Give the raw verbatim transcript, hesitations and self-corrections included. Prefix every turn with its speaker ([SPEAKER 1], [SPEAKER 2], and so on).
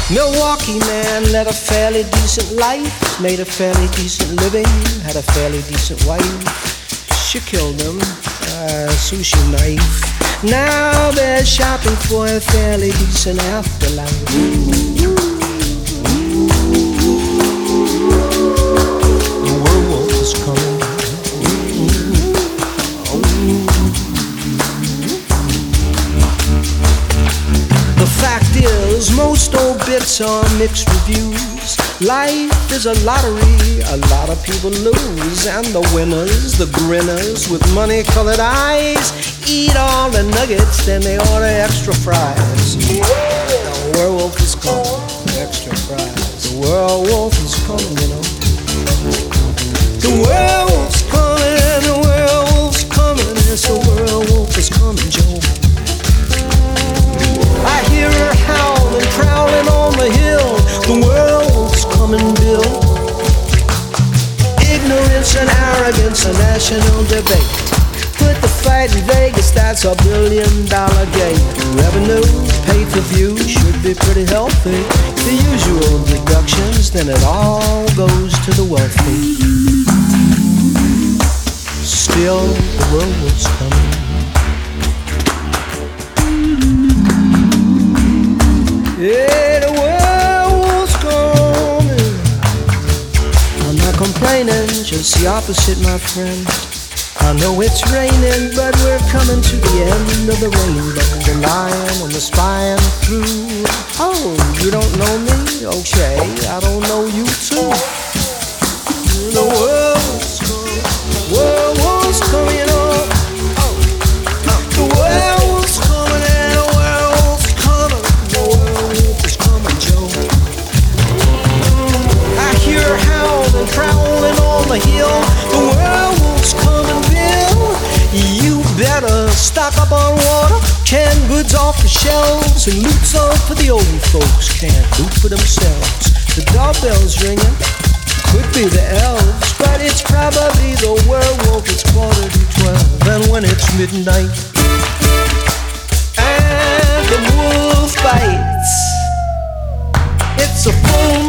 [SPEAKER 1] Milwaukee man led a fairly decent life, made a fairly decent living, had a fairly decent wife. She killed him, a sushi knife. Now they're shopping for a fairly decent afterlife. The werewolf is coming. The fact is, most obits are mixed reviews. Life is a lottery, a lot of people lose. And the winners, the grinners with money-colored eyes, eat all the nuggets, then they order extra fries. The werewolf is coming, extra fries. The werewolf is coming, you know. The werewolf's coming, the werewolf's coming. Yes, the werewolf is coming, Joe. I hear her howling, prowling on the hill. The werewolf's coming, Bill. Ignorance and arrogance, a national debate. Put the fight in Vegas, that's a billion dollar game. Revenue, pay-per-view, should be pretty healthy. The usual deductions, then it all goes to the wealthy. Still, the werewolf's coming. Yeah, the werewolf's coming. I'm not complaining, just the opposite, my friend. I know it's raining, but we're coming to the end of the rainbow. The lion and the spying through. Oh, you don't know me? Okay, I don't know you too. The werewolf's coming. Werewolf's coming up. The werewolf's coming and the werewolf's coming. The werewolf is coming, Joe. I hear howling, prowling on the hill. The werewolf's coming, Bill. You better stock up on water, canned goods off the shelves, and loot some for the old folks can't loot for themselves. The doorbell's ringing, could be the elves, but it's probably the werewolf. It's quarter to twelve, and when it's midnight and the wolf bites, it's a full